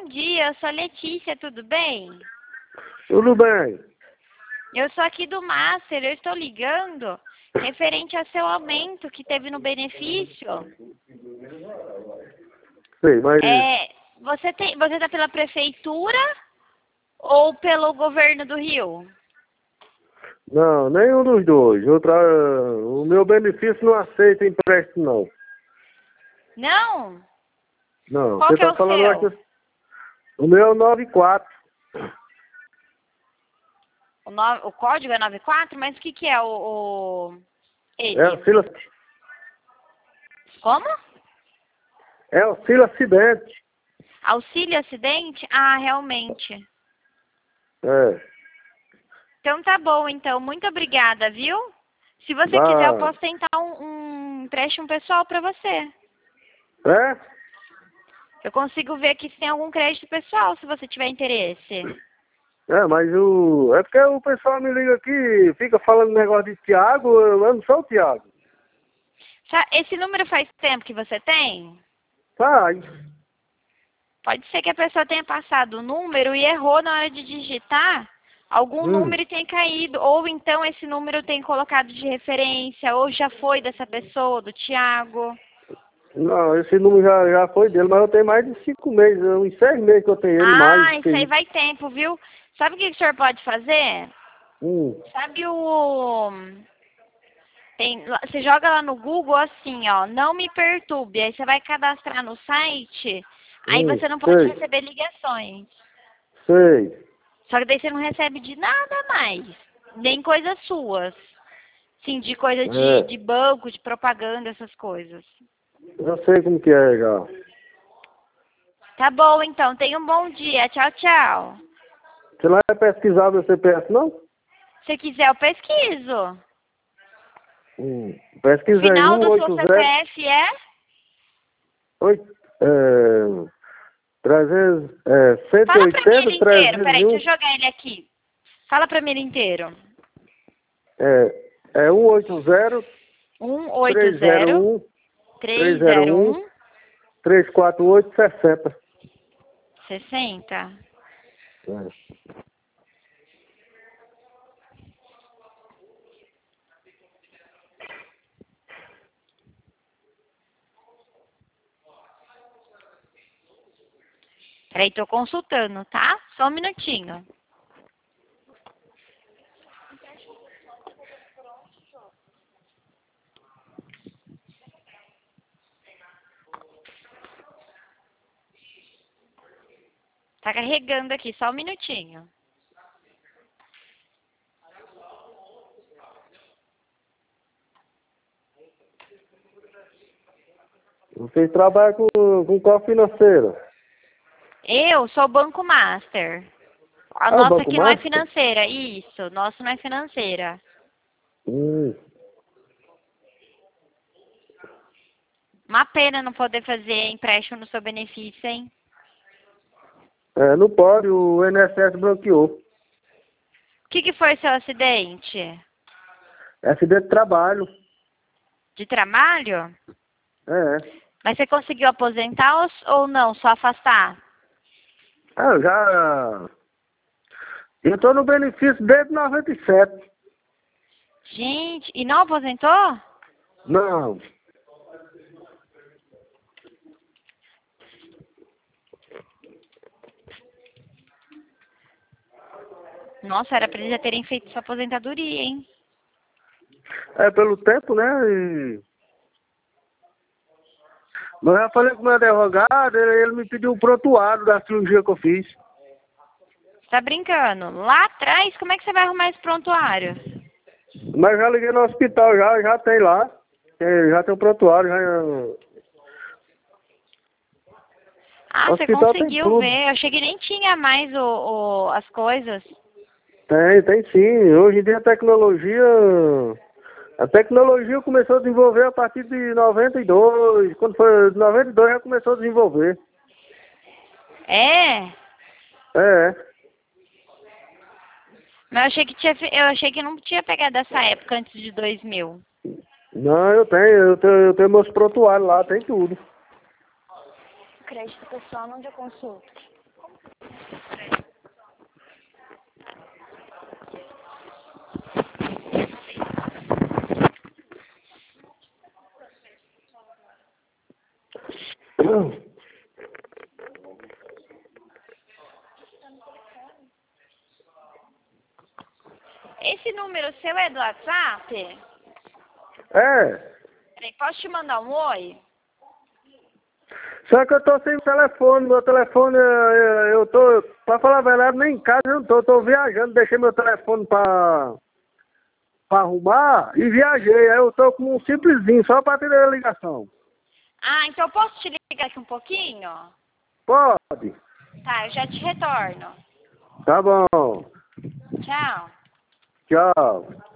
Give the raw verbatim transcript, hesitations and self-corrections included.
dia, eu sou a Letícia, tudo bem? Tudo bem. Eu sou aqui do Master, eu estou ligando referente ao seu aumento que teve no benefício. Sei, mas... É, você tem, você está pela prefeitura ou pelo governo do Rio? Não, nenhum dos dois. Outra... O meu benefício não aceita empréstimo, não. Não? Não, Qual você que é tá o falando seu? aqui... O meu é o nove quatro. O, no, o código é noventa e quatro, mas o que, que é o, o ele? É auxílio... Como? É auxílio acidente. Auxílio acidente? Ah, realmente. É. Então tá bom, então. Muito obrigada, viu? Se você quiser, eu Dá... posso tentar um, um empréstimo pessoal para você. É? Eu consigo ver aqui se tem algum crédito pessoal, se você tiver interesse. É, mas o... É porque o pessoal me liga aqui, fica falando negócio de Tiago, eu não sou o Tiago. Esse número faz tempo que você tem? Faz. Pode ser que a pessoa tenha passado o número e errou na hora de digitar. Algum Hum. número tem caído, ou então esse número tem colocado de referência, ou já foi dessa pessoa, do Tiago. Não, esse número já, já foi dele, mas eu tenho mais de cinco meses, uns seis meses que eu tenho ele mais. Ah, Que isso aí isso. vai tempo, viu? Sabe o que, que o senhor pode fazer? Hum. Sabe o... Tem, você joga lá no Google assim, ó, não me perturbe. Aí você vai cadastrar no site, aí Hum. você não pode Sei, receber ligações. sei. Só que daí você não recebe de nada mais, nem coisas suas. Sim, de coisa de, É. de banco, de propaganda, essas coisas. Eu sei como que é já. Tá bom, então. Tenha um bom dia. Tchau, tchau. Você não vai pesquisar meu C P F, não? Se quiser, eu pesquiso. Hum. O Pesquisa aí, final um do seu oito C P zero F é oito, é, trezentos, é, Fala pra mim cento e oitenta, ele inteiro. trezentos e Peraí, deixa um, eu jogar ele aqui. Fala pra mim ele inteiro. é, é um oito zero, um oito três zero zero, um, três três zero zero um, um, três quatro oito, sessenta. sessenta. É. Peraí, tô consultando, tá? Só um minutinho. Tá carregando aqui, só um minutinho. Vocês trabalham com, com qual financeira? Eu sou Banco Master. A Ah, nossa Banco aqui não é Master? financeira, isso. Nossa não é financeira. Hum. Uma pena não poder fazer empréstimo no seu benefício, hein? É, não pode, o I N S S bloqueou. O que, que foi seu acidente? É acidente de trabalho. De trabalho? É. Mas você conseguiu aposentar ou, ou não? Só afastar? Ah, eu já... Eu tô no benefício desde noventa e sete. Gente, e não aposentou? Não. Nossa, era pra eles já terem feito sua aposentadoria, hein? É pelo tempo, né? E... Mas eu já falei com o meu advogado, ele, ele me pediu o prontuário da cirurgia que eu fiz. Tá brincando? Lá atrás, como é que você vai arrumar esse prontuário? Mas já liguei no hospital, já, já tem lá. Tem- já tem o prontuário, já... Ah, O você hospital tem conseguiu tudo. ver. Eu achei que nem tinha mais o, o, as coisas. Tem, tem sim. Hoje em dia a tecnologia... A tecnologia começou a desenvolver a partir de noventa e dois. Quando foi noventa e dois já começou a desenvolver. É? É. Mas eu achei que tinha, fe- eu achei que não tinha pegado essa época antes de dois mil. Não, eu tenho, eu tenho, eu tenho meus prontuários lá, tem tudo. Crédito pessoal, onde eu consulto? Esse número seu é do WhatsApp? É. Peraí, posso te mandar um oi? Só que eu tô sem telefone, meu telefone, eu, eu tô, pra falar a verdade, nem em casa eu não tô, tô viajando, deixei meu telefone pra, pra arrumar e viajei, aí eu tô com um simplesinho, só pra atender a ligação. Ah, então eu posso te ligar aqui um pouquinho? Pode. Tá, eu já te retorno. Tá bom. Tchau. Tchau.